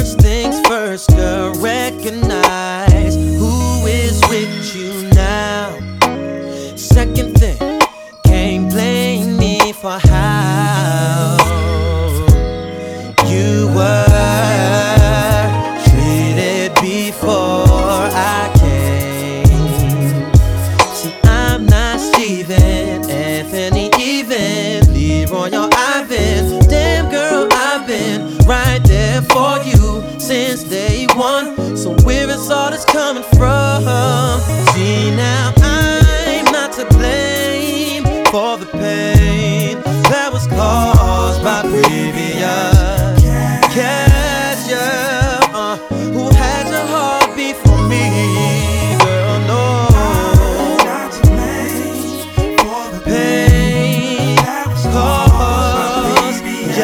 First things first, girl, recognize who is with you now. Second thing, can't blame me for how you were treated before I came. See, I'm not Steven, Anthony, even Leroy or Ivan. Damn girl, I've been right there for you since day one. So where is all this coming from? See, now I'm not to blame for the pain that was caused by previous catch ya, who had your heart beat for me, girl, no. Not to blame for the pain that was caused by previous,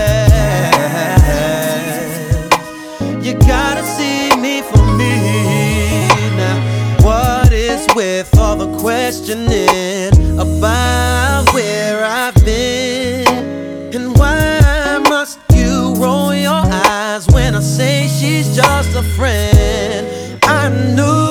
yeah. You gotta see me for me. Now, what is with all the questioning about where I've been? And why must you roll your eyes when I say she's just a friend? I knew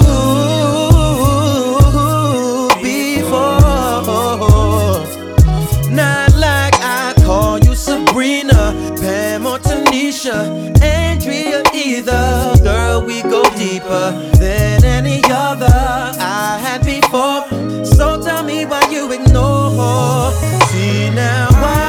before, not like I call you Sabrina, Pam or Tanisha, Andrea either. Girl, we go deeper than any other I had before. So tell me why you ignore. See now why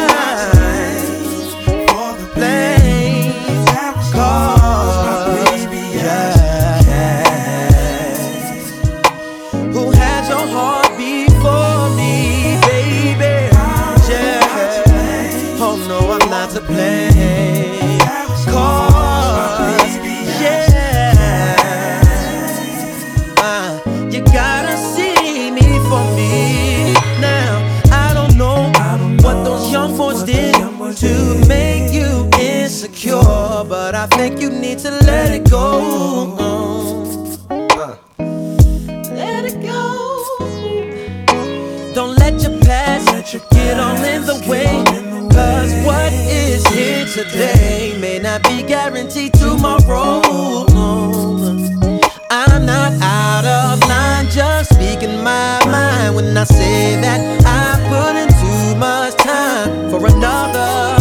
who had your heart before me, baby, yeah. Oh no, I'm not to blame, cause, yeah, you gotta see me for me. Now, I don't know what those young boys did to make you insecure, but I think you need to let it go. Let it go. Don't let your past get all in the way, cause what is here today may not be guaranteed tomorrow. I'm not out of line, just speaking my mind when I say that I put in too much time for another.